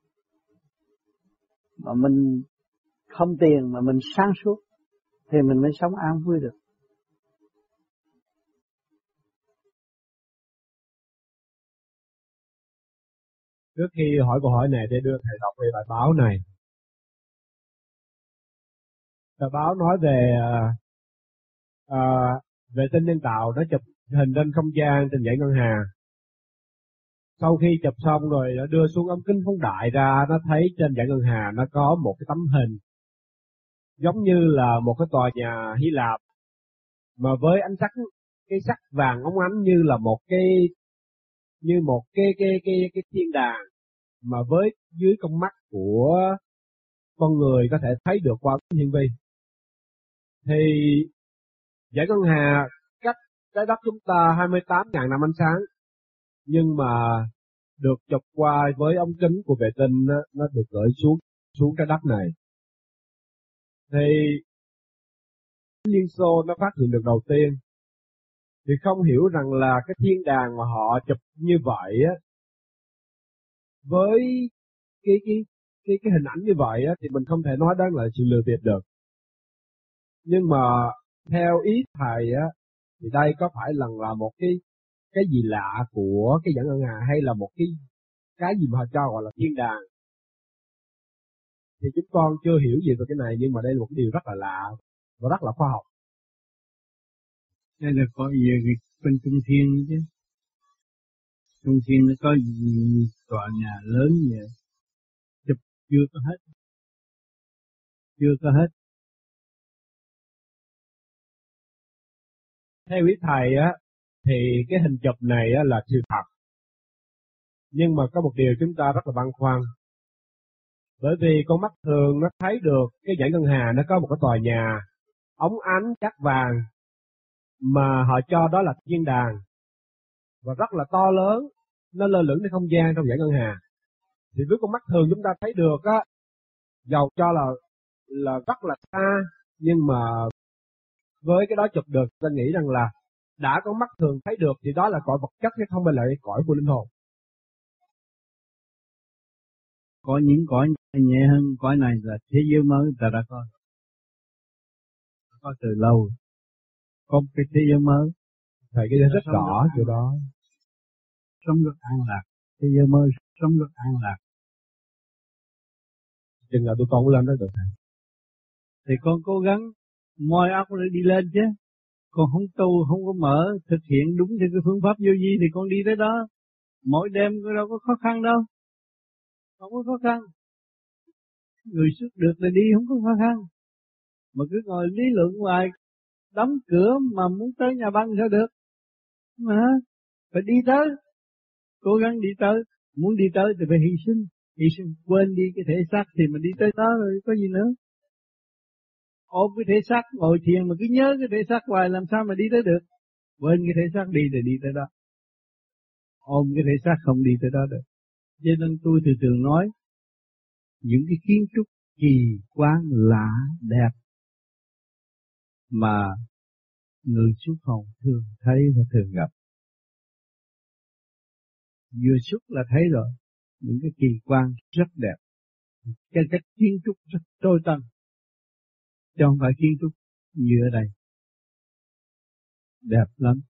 Mà mình không tiền mà mình sáng suốt thì mình mới sống an vui được. Trước khi hỏi câu hỏi này để đưa thầy đọc về bài báo này. Bài báo nói về à, à, vệ tinh nhân tạo nó chụp hình trên không gian trên dãy ngân hà. Sau khi chụp xong rồi nó đưa xuống ống kính phóng đại ra, nó thấy trên dãy ngân hà nó có một cái tấm hình giống như là một cái tòa nhà Hy Lạp, mà với ánh sắc, cái sắc vàng óng ánh như là một cái như một cái cái cái cái thiên đàng, mà với dưới con mắt của con người có thể thấy được qua hiển vi. Thì dãy ngân hà cách trái đất chúng ta hai mươi tám nghìn năm ánh sáng, nhưng mà được chụp qua với ống kính của vệ tinh nó, nó được gửi xuống xuống trái đất này. Thì Liên Xô nó phát hiện được đầu tiên, thì không hiểu rằng là cái thiên đàng mà họ chụp như vậy á, với cái cái cái cái hình ảnh như vậy á, thì mình không thể nói đó là sự lừa bịp được. Nhưng mà theo ý thầy á, thì đây có phải là là một cái cái gì lạ của cái dãy ngân hà, hay là một cái cái gì mà họ cho gọi là thiên đàng? Thì chúng con chưa hiểu gì về cái này, nhưng mà đây là một cái điều rất là lạ và rất là khoa học. Đây là có gì bên trung thiên chứ. Trung thiên nó có gì tòa nhà lớn vậy, chụp chưa có hết, chưa có hết. Theo ý thầy á, thì cái hình chụp này á là sự thật. Nhưng mà có một điều chúng ta rất là băn khoăn. Bởi vì con mắt thường nó thấy được cái dãy ngân hà nó có một cái tòa nhà óng ánh cát vàng mà họ cho đó là thiên đàng và rất là to lớn, nó lơ lửng trên không gian trong dãy ngân hà. Thì với con mắt thường chúng ta thấy được á, dầu cho là là rất là xa, nhưng mà với cái đó chụp được, ta nghĩ rằng là đã có mắt thường thấy được thì đó là cõi vật chất chứ không phải là cõi của linh hồn. Có những cõi nhẹ hơn cõi này là thế giới mới ta đã có. Có từ lâu. Có cái thế giới mới. Thầy cái rất rõ chỗ đó. Sống rất an lạc. Thế giới mới sống rất an lạc. Chừng nào tôi con lên đó được thầy. Thì con cố gắng moi óc để đi lên chứ. Con không tu, không có mở, thực hiện đúng theo cái phương pháp vô vi thì con đi tới đó. Mỗi đêm có đâu có khó khăn đâu. Không có khó khăn. Người xuất được là đi không có khó khăn. Mà cứ ngồi lý luận hoài, đóng cửa mà muốn tới nhà băng sao được. Mà phải đi tới. Cố gắng đi tới. Muốn đi tới thì phải hy sinh. Hy sinh quên đi cái thể xác thì mình đi tới đó rồi có gì nữa. Ôm cái thể xác ngồi thiền mà cứ nhớ cái thể xác hoài làm sao mà đi tới được. Quên cái thể xác đi thì đi tới đó. Ôm cái thể xác không đi tới đó được. Cho nên tôi thường thường nói những cái kiến trúc kỳ quan lạ đẹp mà người xuất hồn thường thấy và thường gặp. Vừa xuất là thấy rồi, những cái kỳ quan rất đẹp. Cái cách kiến trúc rất trôi tân, chứ không phải kiến trúc như ở đây. Đẹp lắm.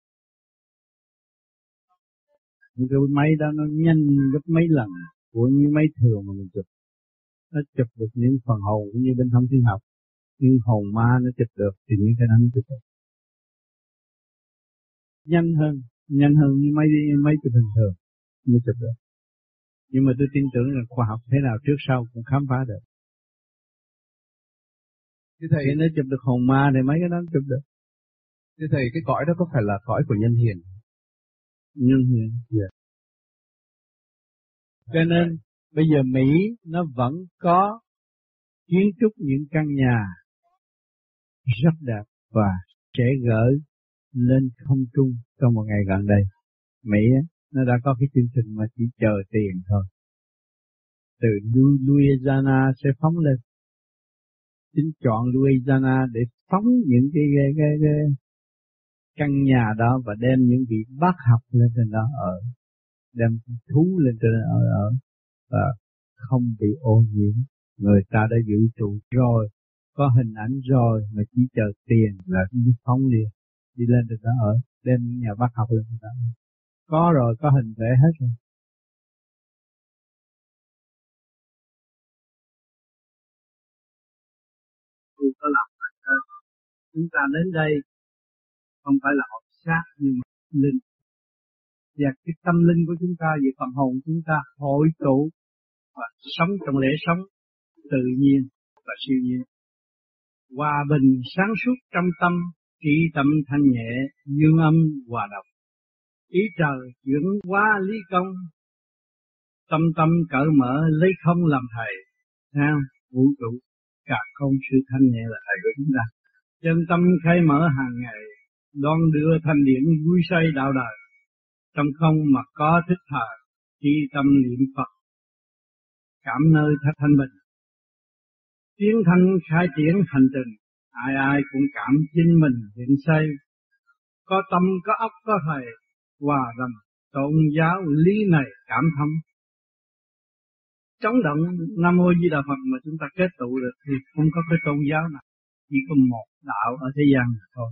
Những cái máy đó nó nhanh gấp mấy lần của những máy thường mà mình chụp. Nó chụp được những phần hồn cũng như bên thông thiên học. Nhưng hồn ma nó chụp được thì những cái đó nó chụp được. Nhanh hơn, nhanh hơn như máy máy chụp bình thường mới chụp được. Nhưng mà tôi tin tưởng là khoa học thế nào trước sau cũng khám phá được. Thưa thầy, khi nó chụp được hồn ma thì mấy cái đó nó chụp được. Thưa thầy, cái cõi đó có phải là cõi của nhân hiền? Nhân hiền. Yeah. Cho nên bây giờ Mỹ nó vẫn có kiến trúc những căn nhà rất đẹp và sẽ gửi lên không trung trong một ngày gần đây. Mỹ nó đã có cái chương trình mà chỉ chờ tiền thôi. Từ Louisiana sẽ phóng lên. Chính chọn Louisiana để phóng những cái, cái, cái, cái căn nhà đó và đem những vị bác học lên trên đó ở. Đem thú lên trên đó ở, ở và không bị ô nhiễm. Người ta đã dự trụ rồi, có hình ảnh rồi mà chỉ chờ tiền là đi phóng đi, đi lên trên đó ở, đem những nhà bác học lên trên đó. Có rồi, có hình vẽ hết rồi. Tôi có làm uh, chúng ta đến đây không phải là học sát nhưng mà linh. Và cái tâm linh của chúng ta về phần hồn chúng ta hội tụ và sống trong lễ sống tự nhiên và siêu nhiên. Hòa bình sáng suốt trong tâm, trị tâm thanh nhẹ, dương âm hòa đồng. Ý trời chuyển hóa lý công, tâm tâm cởi mở lấy không làm thầy. Sao? Vũ trụ cả không sự thanh nhẹ là thầy của chúng ta. Chân tâm khai mở hàng ngày, đoan đưa thanh điển vui say đạo đời. Trong không mà có thích thờ, chi tâm niệm Phật, cảm nơi thật thanh bình. Tiến thanh khai triển hành trình, ai ai cũng cảm chính mình hiện say. Có tâm, có óc, có thầy, hòa đồng tôn giáo lý này cảm thông. Chống động Nam Mô Di Đà Phật mà chúng ta kết tụ được thì không có cái tôn giáo nào, chỉ có một đạo ở thế gian này thôi.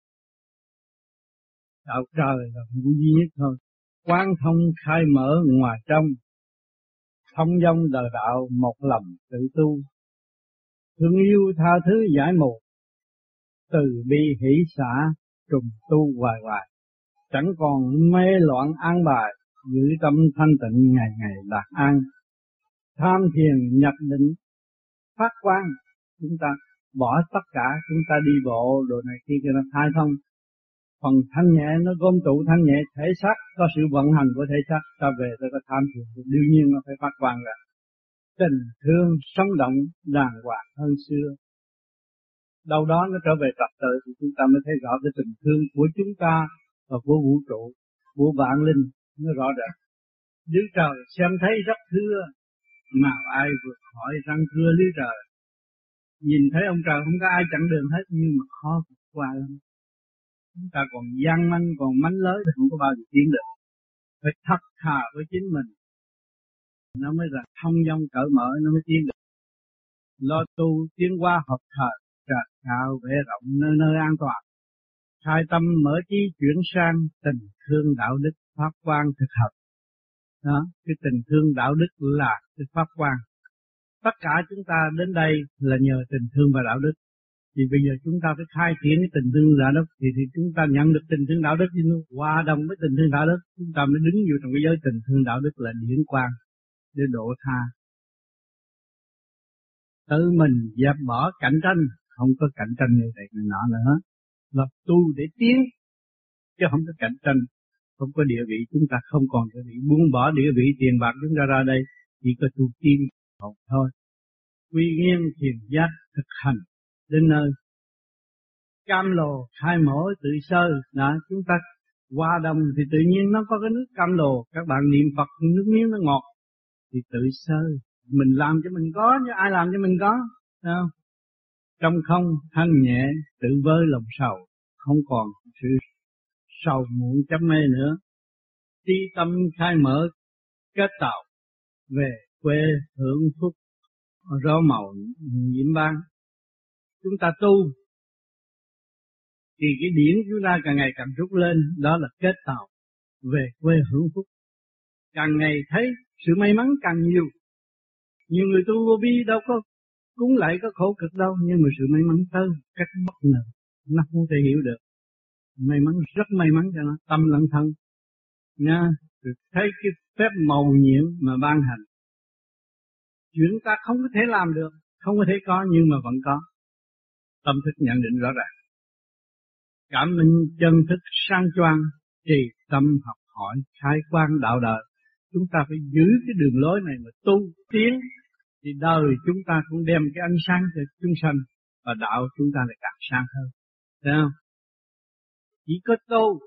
Đạo trời là duy nhất thôi. Quán thông khai mở ngoài trong, thông dong đời đạo một lòng tự tu. Thương yêu tha thứ giải mù, từ bi hỷ xả trùng tu hoài hoài. Chẳng còn mê loạn an bài, giữ tâm thanh tịnh ngày ngày lạc an. Tham thiền nhập định, phát quang, chúng ta bỏ tất cả, chúng ta đi bộ đồ này kia cho nó khai thông. Phần thanh nhẹ nó gom tụ thanh nhẹ, thể xác có sự vận hành của thể xác, ta về ta có tham thiền, đương nhiên nó phải phát quang ra. Tình thương sống động đàng hoàng hơn xưa. Đâu đó nó trở về trật tự thì chúng ta mới thấy rõ cái tình thương của chúng ta và của vũ trụ, của vạn linh nó rõ ràng. Dưới trời xem thấy rất thưa, nào ai vượt khỏi răng cưa lưới trời. Nhìn thấy ông trời không có ai chặn đường hết, nhưng mà khó vượt qua lắm. Chúng ta còn gian manh, còn mánh lới thì không có bao giờ tiến được. Phải thật thà với chính mình, nó mới là thông dong cởi mở, nó mới tiến được. Lo tu tiến qua học thời, trạch cao vẻ rộng nơi nơi an toàn. Khai tâm mở trí chuyển sang tình thương đạo đức pháp quan thực hợp. Đó, cái tình thương đạo đức là cái pháp quan. Tất cả chúng ta đến đây là nhờ tình thương và đạo đức. Thì bây giờ chúng ta phải khai triển cái tình thương đạo đức thì, thì chúng ta nhận được tình thương đạo đức thì nó hòa đồng với tình thương đạo đức, chúng ta mới đứng vô trong cái giới tình thương đạo đức là điển quang để độ tha. Tự mình dẹp bỏ cạnh tranh, không có cạnh tranh như vậy này nọ nữa, là tu để tiến chứ không có cạnh tranh. Không có địa vị, chúng ta không còn địa vị, buông bỏ địa vị tiền bạc, chúng ta ra đây chỉ có tu tiên thôi. Quy nghiêm thiền giác thực hành đến nơi cam lồ khai mở tự sơ, đó chúng ta hòa đồng thì tự nhiên nó có cái nước cam lồ. Các bạn niệm Phật nước miếng nó ngọt thì tự sơ, mình làm cho mình có chứ ai làm cho mình có, không? Trong không thanh nhẹ tự vơi lòng sầu, không còn sự sầu muộn chấm mê nữa. Tri tâm khai mở kết tạo về quê hưởng phúc rõ màu nhiễm ban. Chúng ta tu thì cái điển chúng ta càng ngày càng rút lên, đó là kết tạo về quê hưởng phúc. Càng ngày thấy sự may mắn càng nhiều. Nhiều người tu vô vi đâu có cúng lại có khổ cực đâu, nhưng mà sự may mắn tới cách bất ngờ, nó không thể hiểu được. May mắn, rất may mắn cho nó, tâm lẫn thân. Nha, được thấy cái phép màu nhiệm mà ban hành. Chuyện ta không có thể làm được, không có thể có nhưng mà vẫn có. Tâm thức nhận định rõ ràng. Cảm minh chân thức sang choang, trì tâm học hỏi, khai quang đạo đời. Chúng ta phải giữ cái đường lối này mà tu, tiến, thì đời chúng ta cũng đem cái ánh sáng cho chúng sanh, và đạo chúng ta lại càng sáng hơn. Thấy không? Chỉ có tu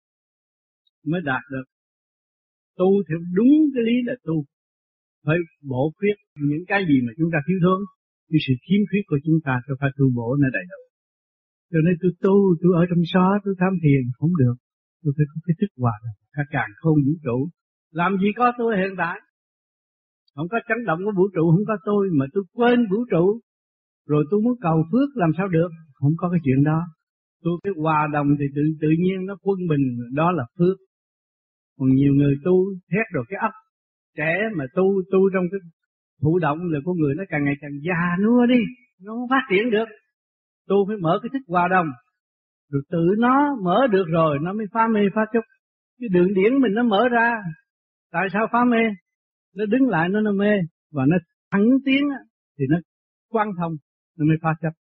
mới đạt được. Tu theo đúng cái lý là tu. Phải bổ khuyết những cái gì mà chúng ta thiếu thốn, cái sự khiếm khuyết của chúng ta tôi phải tu bổ nó đầy đủ. Cho nên tôi tu, tôi ở trong xó, tôi tham thiền không được. Tôi phải có cái thức hòa đồng, cả càng không vũ trụ. Làm gì có tôi hiện tại? Không có chấn động của vũ trụ, không có tôi, mà tôi quên vũ trụ. Rồi tôi muốn cầu phước làm sao được? Không có cái chuyện đó. Tôi phải hòa đồng thì tự tự nhiên nó quân bình, đó là phước. Còn nhiều người tu thét rồi cái ấp trẻ mà tu tu trong cái thụ động là con người nó càng ngày càng già nua đi, nó không phát triển được. Tu phải mở cái thức hòa đồng, rồi tự nó mở được rồi nó mới phá mê phá chấp. Cái đường điển mình nó mở ra, tại sao phá mê? Nó đứng lại nó nó mê, và nó thẳng tiến thì nó quan thông, nó mới phá chấp.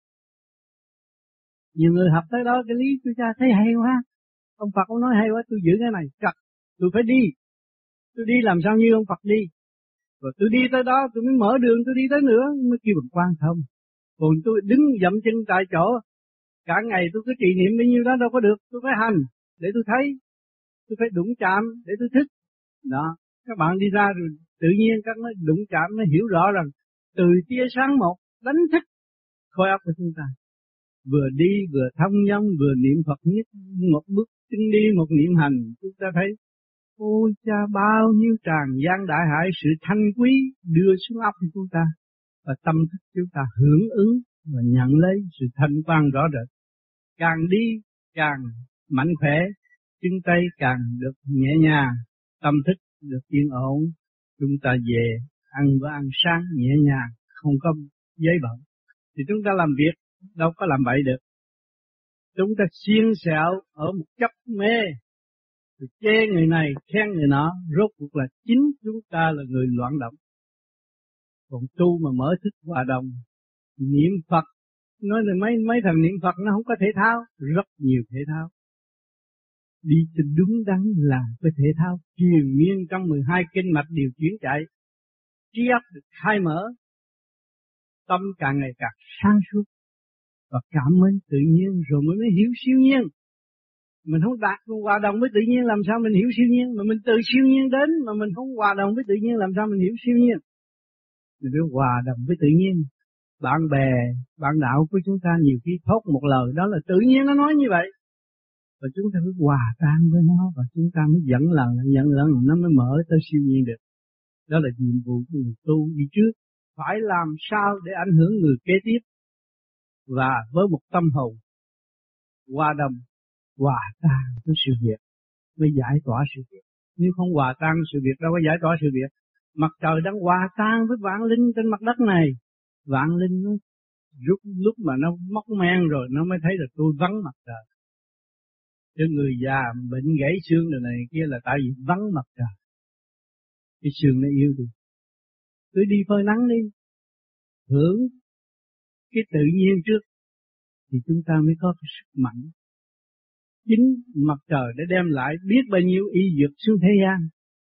Nhiều người học tới đó cái lý tôi cha thấy hay quá, ông Phật ông nói hay quá, tôi giữ cái này chặt, tôi phải đi, tôi đi làm sao như ông Phật đi, rồi tôi đi tới đó tôi mới mở đường, tôi đi tới nữa mới kêu bằng quan thông. Còn tôi đứng dậm chân tại chỗ cả ngày tôi cứ trì niệm bấy nhiêu đó đâu có được, tôi phải hành để tôi thấy, tôi phải đụng chạm để tôi thức. Đó, các bạn đi ra rồi tự nhiên các nó đụng chạm nó hiểu rõ rằng từ tia sáng một đánh thức khối óc của chúng ta. Vừa đi vừa thông dong vừa niệm Phật nhất một bước chân đi một niệm hành, chúng ta thấy ôi cha bao nhiêu tràn gian đại hải sự thanh quý đưa xuống óc của chúng ta, và tâm thức chúng ta hưởng ứng và nhận lấy sự thanh quan rõ rệt. Càng đi càng mạnh khỏe, chân tay càng được nhẹ nhàng, tâm thức được yên ổn, chúng ta về ăn bữa ăn sáng nhẹ nhàng, không có giấy bận. Thì chúng ta làm việc đâu có làm bậy được. Chúng ta xiên xẹo ở một chấp mê, rồi chê người này, khen người nọ, rốt cuộc là chính chúng ta là người loạn động. Còn tu mà mở thức hòa đồng, niệm Phật, nói là mấy mấy thằng niệm Phật nó không có thể thao, rất nhiều thể thao. đi cho đúng đắn, làm cái thể thao triền miên trong mười hai kinh mạch điều chuyển chạy, trí óc được khai mở, tâm càng ngày càng sáng suốt và cảm mến tự nhiên, rồi mới mới hiểu siêu nhiên. Mình không đạt hòa đồng với tự nhiên làm sao mình hiểu siêu nhiên, mà mình từ siêu nhiên đến mà mình không hòa đồng với tự nhiên làm sao mình hiểu siêu nhiên. Mình phải hòa đồng với tự nhiên. Bạn bè, bạn đạo của chúng ta nhiều khi thốt một lời đó là tự nhiên nó nói như vậy. Và chúng ta phải hòa tan với nó, và chúng ta mới dẫn lần, dẫn lần nó mới mở tới siêu nhiên được. Đó là nhiệm vụ của người tu đi trước. Phải làm sao để ảnh hưởng người kế tiếp. Và với một tâm hồn hòa đồng, hòa tan với sự việc mới giải tỏa sự việc. Nếu không hòa tan sự việc đâu có giải tỏa sự việc. Mặt trời đang hòa tan với vạn linh trên mặt đất này. Vạn linh nó lúc, lúc mà nó móc men rồi nó mới thấy là tôi vắng mặt trời. Chứ người già bệnh gãy xương rồi này kia là tại vì vắng mặt trời. Cái xương nó yếu đi. Cứ đi phơi nắng đi. Hưởng cái tự nhiên trước thì chúng ta mới có cái sức mạnh. Chính mặt trời để đem lại biết bao nhiêu y dược xuống thế gian.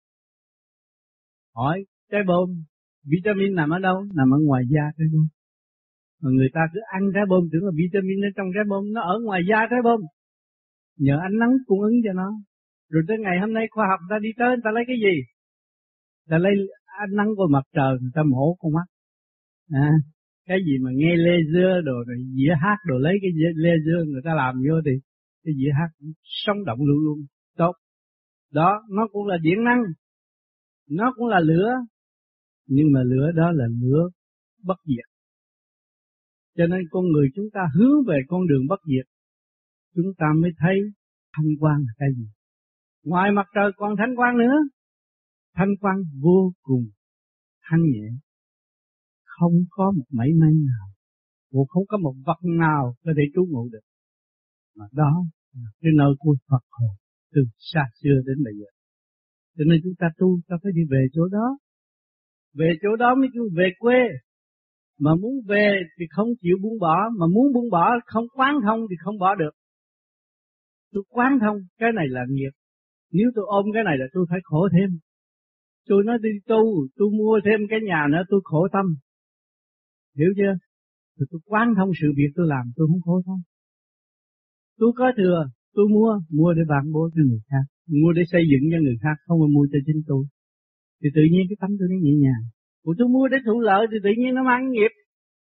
Hỏi trái bom, vitamin nằm ở đâu? Nằm ở ngoài da trái bom. Mà người ta cứ ăn trái bom tưởng là vitamin ở trong trái bom, nó ở ngoài da trái bom. Nhờ ánh nắng cung ứng cho nó. Rồi tới ngày hôm nay khoa học ta đi tới, ta lấy cái gì? Ta lấy ánh nắng của mặt trời, người ta mổ con mắt. À, cái gì mà nghe laser đồ rồi dĩa hát đồ lấy cái laser người ta làm vô thì cái dĩa hát sống động luôn luôn. Tốt. Đó, nó cũng là điện năng. Nó cũng là lửa. Nhưng mà lửa đó là lửa bất diệt. Cho nên con người chúng ta hướng về con đường bất diệt. Chúng ta mới thấy thanh quang là cái gì. Ngoài mặt trời còn thanh quang nữa. Thanh quang vô cùng thanh nhẹ. Không có một mảy may nào, cũng không có một vật nào có thể trú ngụ được. Mà đó là cái nơi của Phật hồn từ xa xưa đến bây giờ. Cho nên chúng ta tu, ta phải đi về chỗ đó. Về chỗ đó mới kêu về quê. Mà muốn về thì không chịu buông bỏ, mà muốn buông bỏ không quán thông thì không bỏ được. Tôi quán thông, cái này là nghiệp. Nếu tôi ôm cái này là tôi phải khổ thêm. Tôi nói đi tu, tôi mua thêm cái nhà nữa tôi khổ tâm. Hiểu chưa? Thì tôi quán thông sự việc tôi làm, tôi không khổ thông. Tôi có thừa, tôi mua, mua để bạn bố cho người khác. Mua để xây dựng cho người khác, không mà mua cho chính tôi. Thì tự nhiên cái tâm tôi nó nhẹ nhàng. Của tôi mua để thụ lợi thì tự nhiên nó mang nghiệp.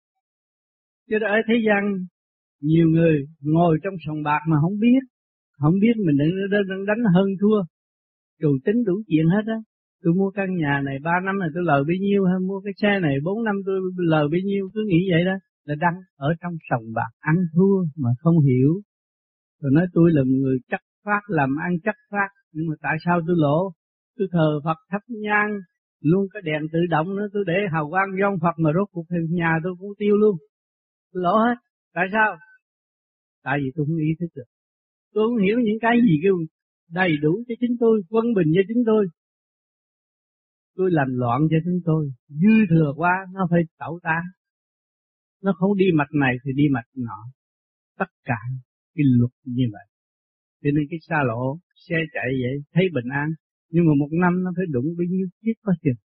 Cho nên ở thế gian, nhiều người ngồi trong sòng bạc mà không biết. Không biết mình đang đánh hơn thua. Trù tính đủ chuyện hết á. Tôi mua căn nhà này ba năm này tôi lời bấy nhiêu, hay mua cái xe này bốn năm tôi lời bấy nhiêu, cứ nghĩ vậy đó. Là đang ở trong sòng bạc ăn thua mà không hiểu. Rồi nói tôi là người chắc phát, làm ăn chắc phát. Nhưng mà tại sao tôi lỗ? Tôi thờ Phật thắp nhang, luôn cái đèn tự động nữa, tôi để hào quang do Phật mà rốt cuộc thì nhà tôi cũng tiêu luôn. Tôi lỗ hết. Tại sao? Tại vì tôi không ý thức được. Tôi không hiểu những cái gì kêu đầy đủ cho chính tôi, quân bình cho chính tôi. Tôi làm loạn cho chính tôi, dư thừa quá nó phải tẩu tán. Nó không đi mạch này thì đi mạch nọ. Tất cả cái luật như vậy. Cho nên cái xa lộ, xe chạy vậy, thấy bình an. Nhưng mà một năm nó phải đụng bao nhiêu chiếc có chừng.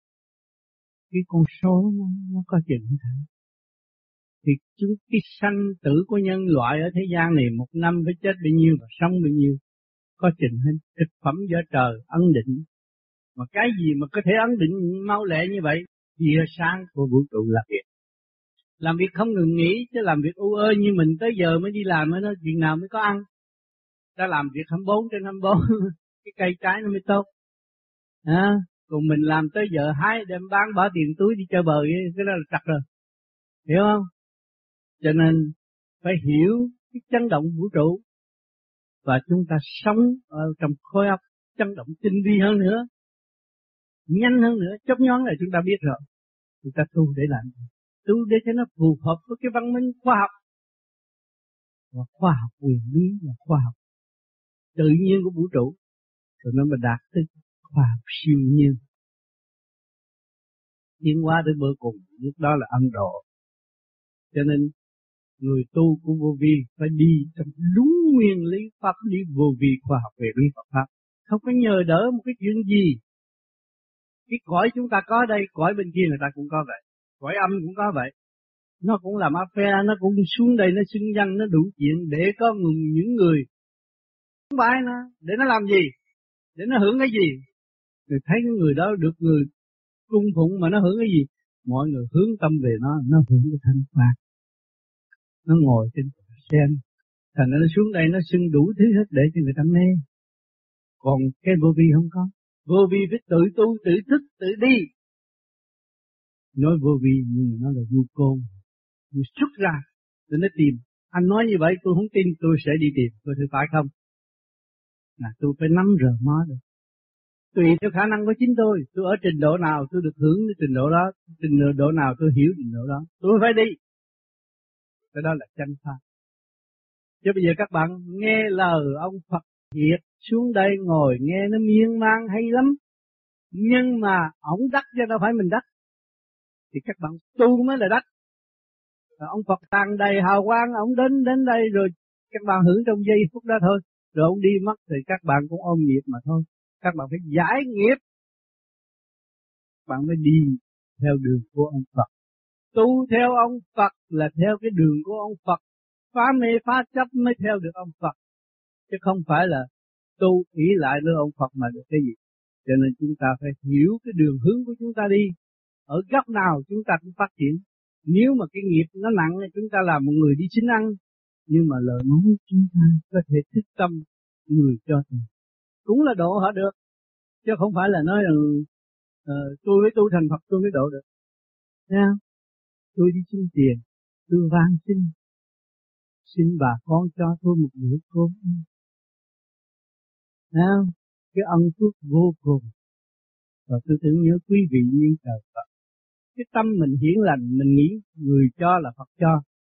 Cái con số nó, nó có chừng như thế. Thì chúng cái sanh tử của nhân loại ở thế gian này một năm phải chết bao nhiêu và sống bao nhiêu. Có chừng hết. Thực phẩm do trời ân định. Mà cái gì mà có thể ấn định mau lẹ như vậy? Chia sáng của vũ trụ là việc. Làm việc không ngừng nghỉ, chứ làm việc u ơ như mình tới giờ mới đi làm mới nói chuyện nào mới có ăn. Ta làm việc hai mươi bốn trên hai mươi bốn, cái cây trái nó mới tốt. À, còn mình làm tới giờ hái đem bán bỏ tiền túi đi chơi bời, cái đó là trật rồi. Hiểu không? Cho nên phải hiểu cái chấn động vũ trụ. Và chúng ta sống ở trong khối óc chấn động tinh vi hơn nữa. Nhanh hơn nữa, chốc nhón là chúng ta biết rồi. Chúng ta tu để làm gì? Tu để cho nó phù hợp với cái văn minh khoa học. Và khoa học quyền lý là khoa học tự nhiên của vũ trụ. Rồi nó mới đạt tới khoa học siêu nhiên. Tiến hóa tới bờ cùng, lúc đó là Ấn Độ. Cho nên Người tu của vô vi phải đi trong đúng nguyên lý pháp lý vô vi khoa học về lý Phật pháp. Không có nhờ đỡ một cái chuyện gì. Cái cõi chúng ta có đây, cõi bên kia người ta cũng có vậy. Cõi âm cũng có vậy. Nó cũng làm affair, nó cũng xuống đây nó xưng danh, nó đủ chuyện để có những người không bái nó, để nó làm gì? Để nó hưởng cái gì? Người thấy cái người đó được người cung phụng mà nó hưởng cái gì? Mọi người hướng tâm về nó, nó hưởng cái thanh pháp. Nó ngồi trên sen, thành ra nó xuống đây nó xưng đủ thứ hết để cho người ta mê. Còn cái vô vi không có. Vô vi phải tự tu, tự thức, tự đi. Nói vô vi nhưng mà nó là vô côn. Nó xuất ra để nó tìm. Anh nói như vậy tôi không tin, tôi sẽ đi tìm. Tôi thử phải không? Là tôi phải nắm rờ mó được. Tùy theo khả năng của chính tôi. Tôi ở trình độ nào tôi được hưởng cái trình độ đó. Trình độ nào tôi hiểu trình độ đó. Tôi phải đi. Cái đó là chân pháp. Chứ bây giờ các bạn nghe lời ông Phật Hiệp xuống đây ngồi nghe nó miên man hay lắm. Nhưng mà ổng đắc cho đâu phải mình đắc. Thì các bạn tu mới là đắc. Rồi ông Phật tàn đầy hào quang, ông đến đến đây rồi các bạn hưởng trong giây phút đó thôi. Rồi ông đi mất thì các bạn cũng ôm nghiệp mà thôi. Các bạn phải giải nghiệp. Bạn mới đi theo đường của ông Phật. Tu theo ông Phật là theo cái đường của ông Phật. Phá mê phá chấp mới theo được ông Phật. Chứ không phải là tu ý lại với ông Phật mà được cái gì. Cho nên chúng ta phải hiểu cái đường hướng của chúng ta đi. Ở góc nào chúng ta cũng phát triển. Nếu mà cái nghiệp nó nặng thì chúng ta là một người đi xin ăn. Nhưng mà lời nói chúng ta có thể thức tâm người cho tiền. Cũng là độ họ được. Chứ không phải là nói là uh, tôi với tu thành Phật tôi mới độ được. Thấy không? Tôi đi xin tiền. Tôi van xin. Xin bà con cho tôi một bữa cơm. Thấy không? Cái ân phước vô cùng. Và tôi tưởng nhớ quý vị như trời Phật. Cái tâm mình hiển lành, mình nghĩ người cho là Phật cho.